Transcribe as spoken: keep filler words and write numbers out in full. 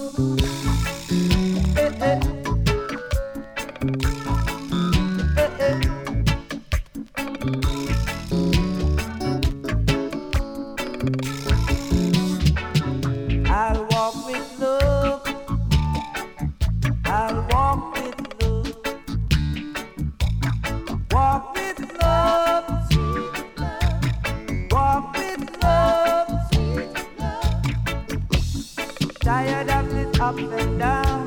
I'll walk with love. I'll walk with love. Walk with love, sweet love. Walk with love, sweet love. Tired of this up and down.